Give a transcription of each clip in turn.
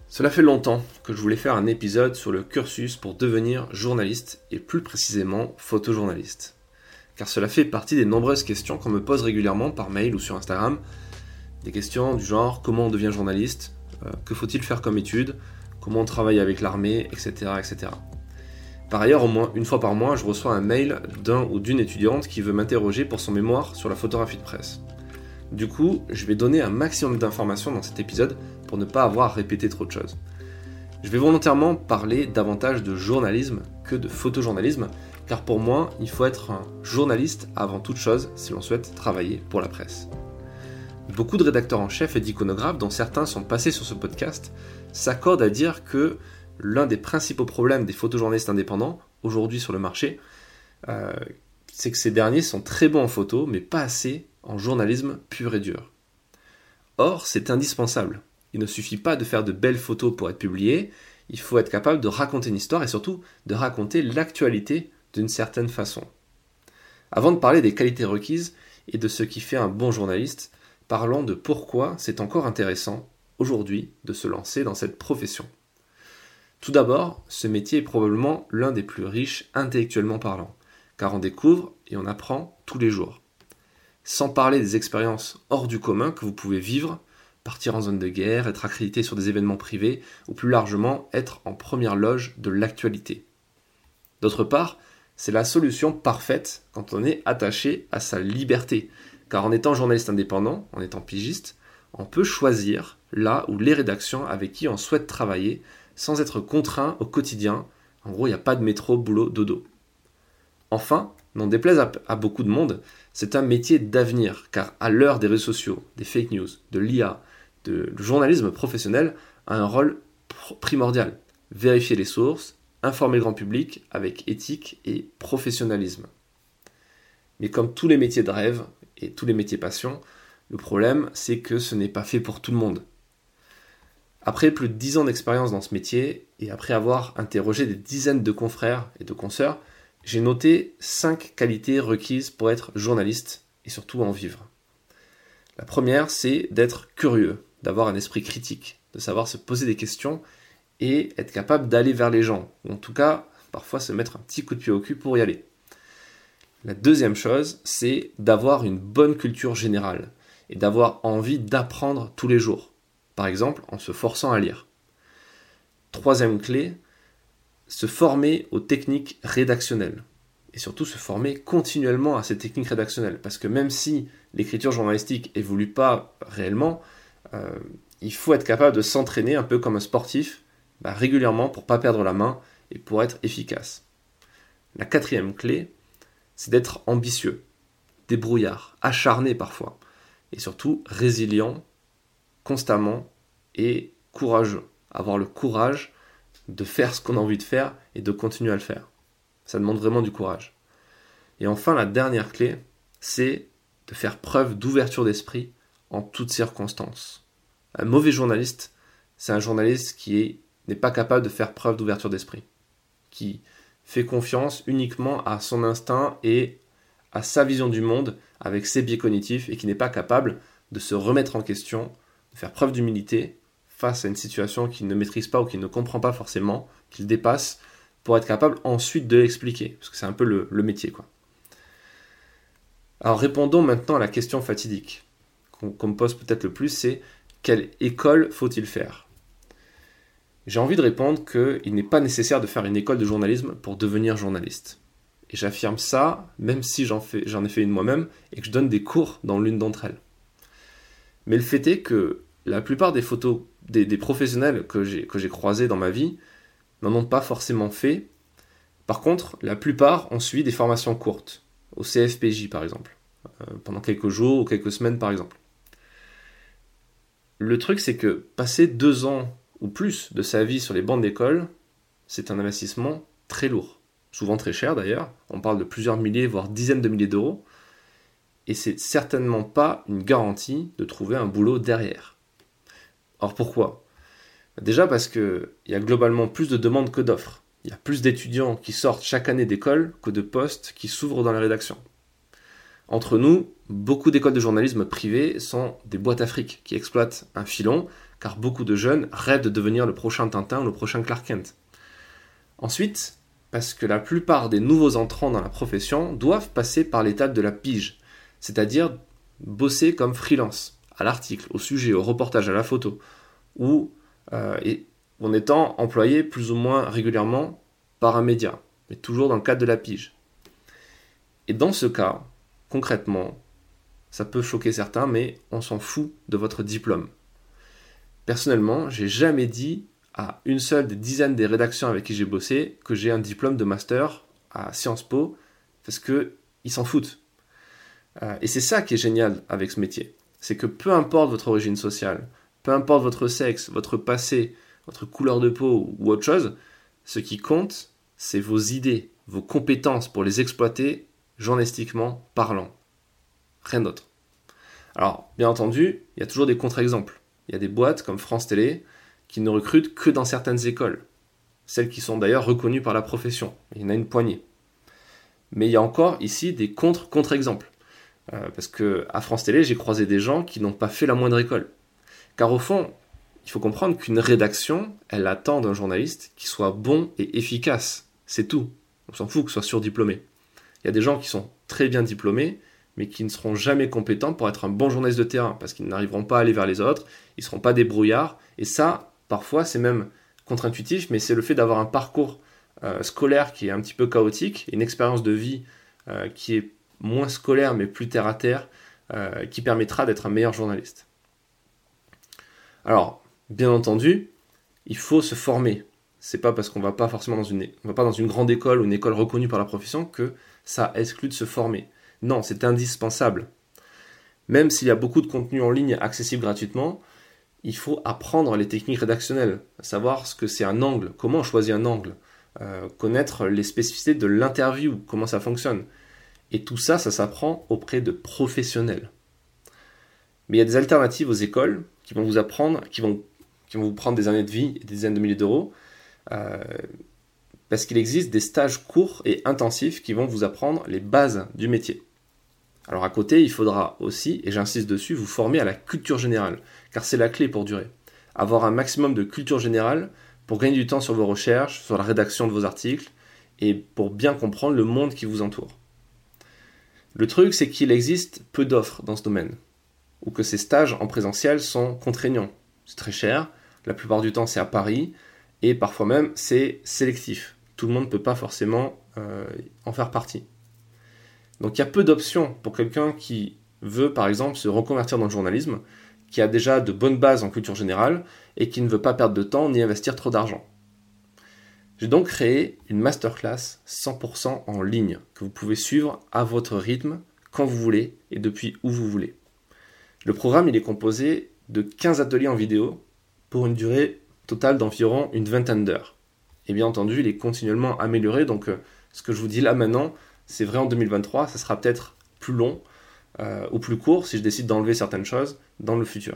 Cela fait longtemps que je voulais faire un épisode sur le cursus pour devenir journaliste et plus précisément photojournaliste. Car cela fait partie des nombreuses questions qu'on me pose régulièrement par mail ou sur Instagram. Des questions du genre comment on devient journaliste, que faut-il faire comme étude, comment on travaille avec l'armée, etc., etc. Par ailleurs, au moins une fois par mois, je reçois un mail d'un ou d'une étudiante qui veut m'interroger pour son mémoire sur la photographie de presse. Du coup, je vais donner un maximum d'informations dans cet épisode pour ne pas avoir à répéter trop de choses. Je vais volontairement parler davantage de journalisme que de photojournalisme, car pour moi, il faut être un journaliste avant toute chose si l'on souhaite travailler pour la presse. Beaucoup de rédacteurs en chef et d'iconographes, dont certains sont passés sur ce podcast, s'accordent à dire que l'un des principaux problèmes des photojournalistes indépendants, aujourd'hui sur le marché, c'est que ces derniers sont très bons en photo, mais pas assez en journalisme pur et dur. Or, c'est indispensable. Il ne suffit pas de faire de belles photos pour être publié, il faut être capable de raconter une histoire et surtout de raconter l'actualité d'une certaine façon. Avant de parler des qualités requises et de ce qui fait un bon journaliste, parlons de pourquoi c'est encore intéressant aujourd'hui de se lancer dans cette profession. Tout d'abord, ce métier est probablement l'un des plus riches intellectuellement parlant, car on découvre et on apprend tous les jours. Sans parler des expériences hors du commun que vous pouvez vivre, partir en zone de guerre, être accrédité sur des événements privés, ou plus largement être en première loge de l'actualité. D'autre part, c'est la solution parfaite quand on est attaché à sa liberté, car en étant journaliste indépendant, en étant pigiste, on peut choisir là ou les rédactions avec qui on souhaite travailler sans être contraint au quotidien. En gros, il n'y a pas de métro, boulot, dodo. Enfin, n'en déplaise à beaucoup de monde, c'est un métier d'avenir, car à l'heure des réseaux sociaux, des fake news, de l'IA, le journalisme professionnel a un rôle primordial. Vérifier les sources, informer le grand public avec éthique et professionnalisme. Mais comme tous les métiers de rêve et tous les métiers passion, le problème c'est que ce n'est pas fait pour tout le monde. Après plus de 10 ans d'expérience dans ce métier, et après avoir interrogé des dizaines de confrères et de consoeurs, j'ai noté 5 qualités requises pour être journaliste et surtout en vivre. La première, c'est d'être curieux, d'avoir un esprit critique, de savoir se poser des questions et être capable d'aller vers les gens, ou en tout cas, parfois se mettre un petit coup de pied au cul pour y aller. La deuxième chose, c'est d'avoir une bonne culture générale et d'avoir envie d'apprendre tous les jours, par exemple en se forçant à lire. Troisième clé, se former aux techniques rédactionnelles et surtout se former continuellement à ces techniques rédactionnelles, parce que même si l'écriture journalistique évolue pas réellement, il faut être capable de s'entraîner un peu comme un sportif régulièrement pour pas perdre la main et pour être efficace. La quatrième clé, c'est d'être ambitieux, débrouillard, acharné parfois, et surtout résilient constamment et courageux. Avoir le courage de faire ce qu'on a envie de faire et de continuer à le faire. Ça demande vraiment du courage. Et enfin, la dernière clé, c'est de faire preuve d'ouverture d'esprit en toutes circonstances. Un mauvais journaliste, c'est un journaliste qui n'est pas capable de faire preuve d'ouverture d'esprit, qui fait confiance uniquement à son instinct et à sa vision du monde avec ses biais cognitifs et qui n'est pas capable de se remettre en question, de faire preuve d'humilité face à une situation qu'il ne maîtrise pas ou qu'il ne comprend pas forcément, qu'il dépasse, pour être capable ensuite de l'expliquer, parce que c'est un peu le métier, quoi. Alors répondons maintenant à la question fatidique, qu'on me pose peut-être le plus, c'est quelle école faut-il faire ? J'ai envie de répondre qu'il n'est pas nécessaire de faire une école de journalisme pour devenir journaliste. Et j'affirme ça, même si j'en ai fait une moi-même, et que je donne des cours dans l'une d'entre elles. Mais le fait est que la plupart des professionnels que j'ai croisés dans ma vie n'en ont pas forcément fait. Par contre, la plupart ont suivi des formations courtes, au CFPJ par exemple, pendant quelques jours ou quelques semaines par exemple. Le truc, c'est que passer 2 ans ou plus de sa vie sur les bancs d'école, c'est un investissement très lourd, souvent très cher d'ailleurs, on parle de plusieurs milliers, voire dizaines de milliers d'euros, et c'est certainement pas une garantie de trouver un boulot derrière. Or pourquoi ? Déjà parce qu'il y a globalement plus de demandes que d'offres. Il y a plus d'étudiants qui sortent chaque année d'école que de postes qui s'ouvrent dans les rédactions. Entre nous, beaucoup d'écoles de journalisme privées sont des boîtes à fric qui exploitent un filon car beaucoup de jeunes rêvent de devenir le prochain Tintin ou le prochain Clark Kent. Ensuite, parce que la plupart des nouveaux entrants dans la profession doivent passer par l'étape de la pige, c'est-à-dire bosser comme freelance, à l'article, au sujet, au reportage, à la photo, ou en étant employé plus ou moins régulièrement par un média, mais toujours dans le cadre de la pige. Et dans ce cas, concrètement, ça peut choquer certains, mais on s'en fout de votre diplôme. Personnellement, j'ai jamais dit à une seule des dizaines des rédactions avec qui j'ai bossé que j'ai un diplôme de master à Sciences Po, parce qu'ils s'en foutent. Et c'est ça qui est génial avec ce métier. C'est que peu importe votre origine sociale, peu importe votre sexe, votre passé, votre couleur de peau ou autre chose, ce qui compte, c'est vos idées, vos compétences pour les exploiter journalistiquement parlant. Rien d'autre. Alors, bien entendu, il y a toujours des contre-exemples. Il y a des boîtes comme France Télé qui ne recrutent que dans certaines écoles. Celles qui sont d'ailleurs reconnues par la profession. Il y en a une poignée. Mais il y a encore ici des contre-exemples. Parce qu'à France Télé, j'ai croisé des gens qui n'ont pas fait la moindre école. Car au fond, il faut comprendre qu'une rédaction, elle attend d'un journaliste qui soit bon et efficace. C'est tout. On s'en fout que ce soit surdiplômé. Il y a des gens qui sont très bien diplômés, mais qui ne seront jamais compétents pour être un bon journaliste de terrain, parce qu'ils n'arriveront pas à aller vers les autres, ils ne seront pas des brouillards. Et ça, parfois, c'est même contre-intuitif, mais c'est le fait d'avoir un parcours scolaire qui est un petit peu chaotique, une expérience de vie qui est moins scolaire, mais plus terre-à-terre, qui permettra d'être un meilleur journaliste. Alors, bien entendu, il faut se former. C'est pas parce qu'on va pas forcément dans une grande école ou une école reconnue par la profession que ça exclut de se former. Non, c'est indispensable. Même s'il y a beaucoup de contenu en ligne accessible gratuitement, il faut apprendre les techniques rédactionnelles, savoir ce que c'est un angle, comment on choisit un angle, connaître les spécificités de l'interview, comment ça fonctionne. Et tout ça, ça s'apprend auprès de professionnels. Mais il y a des alternatives aux écoles qui vont vous apprendre, qui vont vous prendre des années de vie et des dizaines de milliers d'euros, parce qu'il existe des stages courts et intensifs qui vont vous apprendre les bases du métier. Alors à côté, il faudra aussi, et j'insiste dessus, vous former à la culture générale, car c'est la clé pour durer. Avoir un maximum de culture générale pour gagner du temps sur vos recherches, sur la rédaction de vos articles, et pour bien comprendre le monde qui vous entoure. Le truc, c'est qu'il existe peu d'offres dans ce domaine, ou que ces stages en présentiel sont contraignants. C'est très cher, la plupart du temps c'est à Paris, et parfois même c'est sélectif. Tout le monde ne peut pas forcément en faire partie. Donc il y a peu d'options pour quelqu'un qui veut par exemple se reconvertir dans le journalisme, qui a déjà de bonnes bases en culture générale, et qui ne veut pas perdre de temps ni investir trop d'argent. J'ai donc créé une masterclass 100% en ligne, que vous pouvez suivre à votre rythme, quand vous voulez, et depuis où vous voulez. Le programme il est composé de 15 ateliers en vidéo, pour une durée totale d'environ une vingtaine d'heures. Et bien entendu, il est continuellement amélioré, donc ce que je vous dis là maintenant, c'est vrai en 2023, ça sera peut-être plus long ou plus court si je décide d'enlever certaines choses dans le futur.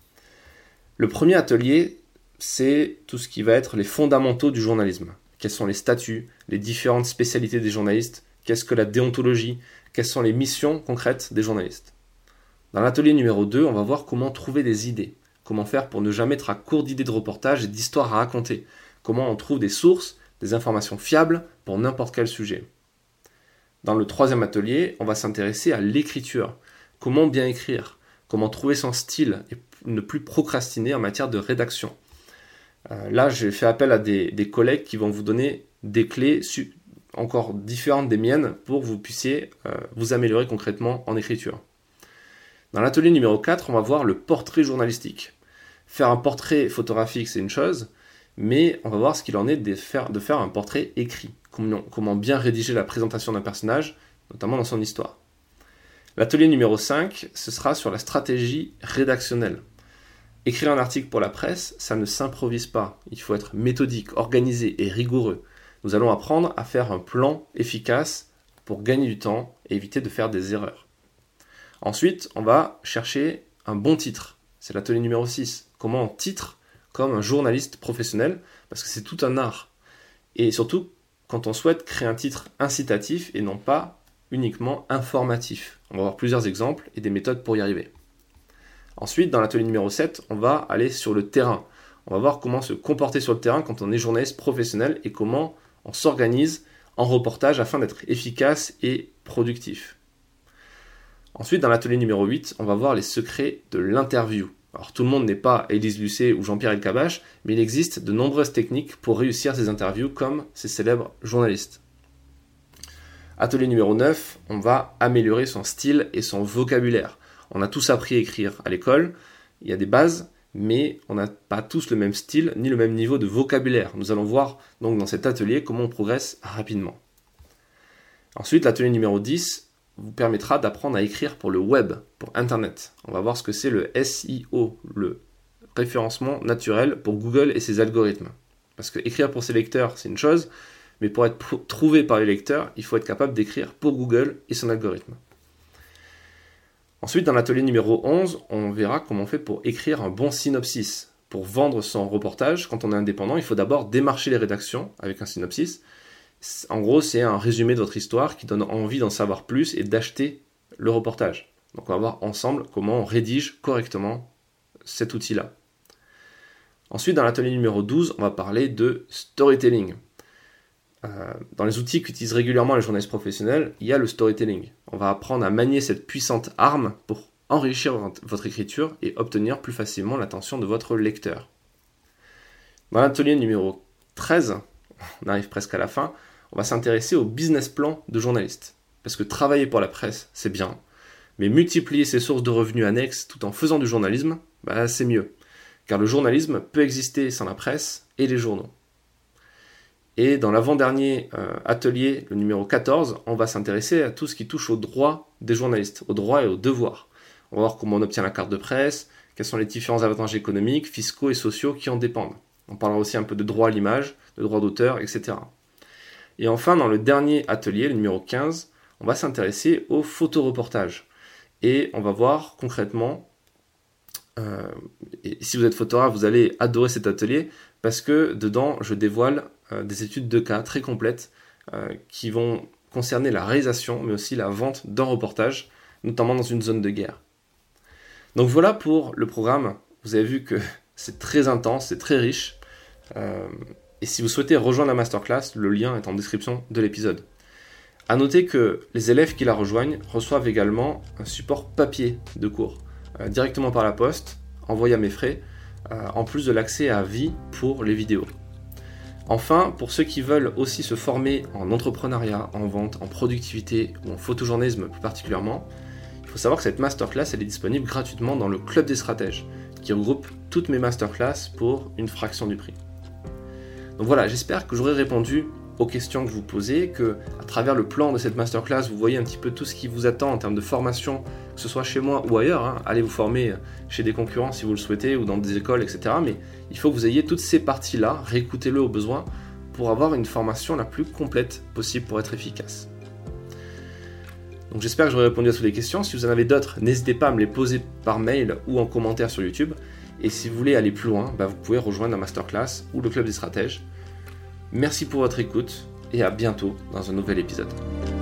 Le premier atelier, c'est tout ce qui va être les fondamentaux du journalisme. Quels sont les statuts, les différentes spécialités des journalistes, qu'est-ce que la déontologie, quelles sont les missions concrètes des journalistes. Dans l'atelier numéro 2, on va voir comment trouver des idées, comment faire pour ne jamais être à court d'idées de reportage et d'histoires à raconter, comment on trouve des sources, des informations fiables pour n'importe quel sujet. Dans le troisième atelier, on va s'intéresser à l'écriture, comment bien écrire, comment trouver son style et ne plus procrastiner en matière de rédaction. Là, j'ai fait appel à des collègues qui vont vous donner des clés encore différentes des miennes pour que vous puissiez vous améliorer concrètement en écriture. Dans l'atelier numéro 4, on va voir le portrait journalistique. Faire un portrait photographique, c'est une chose, mais on va voir ce qu'il en est de faire un portrait écrit. Comment bien rédiger la présentation d'un personnage, notamment dans son histoire. L'atelier numéro 5, ce sera sur la stratégie rédactionnelle. Écrire un article pour la presse, ça ne s'improvise pas. Il faut être méthodique, organisé et rigoureux. Nous allons apprendre à faire un plan efficace pour gagner du temps et éviter de faire des erreurs. Ensuite, on va chercher un bon titre. C'est l'atelier numéro 6. Comment on titre comme un journaliste professionnel, parce que c'est tout un art. Et surtout, quand on souhaite créer un titre incitatif et non pas uniquement informatif. On va voir plusieurs exemples et des méthodes pour y arriver. Ensuite, dans l'atelier numéro 7, on va aller sur le terrain. On va voir comment se comporter sur le terrain quand on est journaliste professionnel et comment on s'organise en reportage afin d'être efficace et productif. Ensuite, dans l'atelier numéro 8, on va voir les secrets de l'interview. Alors tout le monde n'est pas Élise Lucet ou Jean-Pierre Elkabbach, mais il existe de nombreuses techniques pour réussir ces interviews comme ces célèbres journalistes. Atelier numéro 9, on va améliorer son style et son vocabulaire. On a tous appris à écrire à l'école, il y a des bases, mais on n'a pas tous le même style ni le même niveau de vocabulaire. Nous allons voir donc dans cet atelier comment on progresse rapidement. Ensuite, l'atelier numéro 10 vous permettra d'apprendre à écrire pour le web, pour Internet. On va voir ce que c'est le SEO, le référencement naturel pour Google et ses algorithmes. Parce que écrire pour ses lecteurs, c'est une chose, mais pour être trouvé par les lecteurs, il faut être capable d'écrire pour Google et son algorithme. Ensuite, dans l'atelier numéro 11, on verra comment on fait pour écrire un bon synopsis. Pour vendre son reportage, quand on est indépendant, il faut d'abord démarcher les rédactions avec un synopsis. En gros, c'est un résumé de votre histoire qui donne envie d'en savoir plus et d'acheter le reportage. Donc on va voir ensemble comment on rédige correctement cet outil-là. Ensuite, dans l'atelier numéro 12, on va parler de storytelling. Dans les outils qu'utilisent régulièrement les journalistes professionnels, il y a le storytelling. On va apprendre à manier cette puissante arme pour enrichir votre écriture et obtenir plus facilement l'attention de votre lecteur. Dans l'atelier numéro 13, on arrive presque à la fin, on va s'intéresser au business plan de journaliste. Parce que travailler pour la presse, c'est bien, mais multiplier ses sources de revenus annexes tout en faisant du journalisme, c'est mieux. Car le journalisme peut exister sans la presse et les journaux. Et dans l'avant-dernier atelier, le numéro 14, on va s'intéresser à tout ce qui touche aux droits des journalistes, aux droits et aux devoirs. On va voir comment on obtient la carte de presse, quels sont les différents avantages économiques, fiscaux et sociaux qui en dépendent. On parlera aussi un peu de droit à l'image, de droit d'auteur, etc. Et enfin, dans le dernier atelier, le numéro 15, on va s'intéresser au photoreportage. Et on va voir concrètement, et si vous êtes photographe, vous allez adorer cet atelier, parce que dedans, je dévoile des études de cas très complètes qui vont concerner la réalisation, mais aussi la vente d'un reportage, notamment dans une zone de guerre. Donc voilà pour le programme. Vous avez vu que c'est très intense, c'est très riche. Et si vous souhaitez rejoindre la masterclass, le lien est en description de l'épisode. A noter que les élèves qui la rejoignent reçoivent également un support papier de cours, directement par la poste, envoyé à mes frais, en plus de l'accès à vie pour les vidéos. Enfin, pour ceux qui veulent aussi se former en entrepreneuriat, en vente, en productivité ou en photojournalisme plus particulièrement, il faut savoir que cette masterclass elle est disponible gratuitement dans le Club des Stratèges, qui regroupe toutes mes masterclass pour une fraction du prix. Donc voilà, j'espère que j'aurai répondu aux questions que je vous posais, que à travers le plan de cette masterclass, vous voyez un petit peu tout ce qui vous attend en termes de formation, que ce soit chez moi ou ailleurs. Allez vous former chez des concurrents si vous le souhaitez, ou dans des écoles, etc. Mais il faut que vous ayez toutes ces parties-là, réécoutez-le au besoin, pour avoir une formation la plus complète possible pour être efficace. Donc j'espère que j'aurai répondu à toutes les questions. Si vous en avez d'autres, n'hésitez pas à me les poser par mail ou en commentaire sur YouTube. Et si vous voulez aller plus loin, vous pouvez rejoindre la masterclass ou le Club des Stratèges. Merci pour votre écoute et à bientôt dans un nouvel épisode.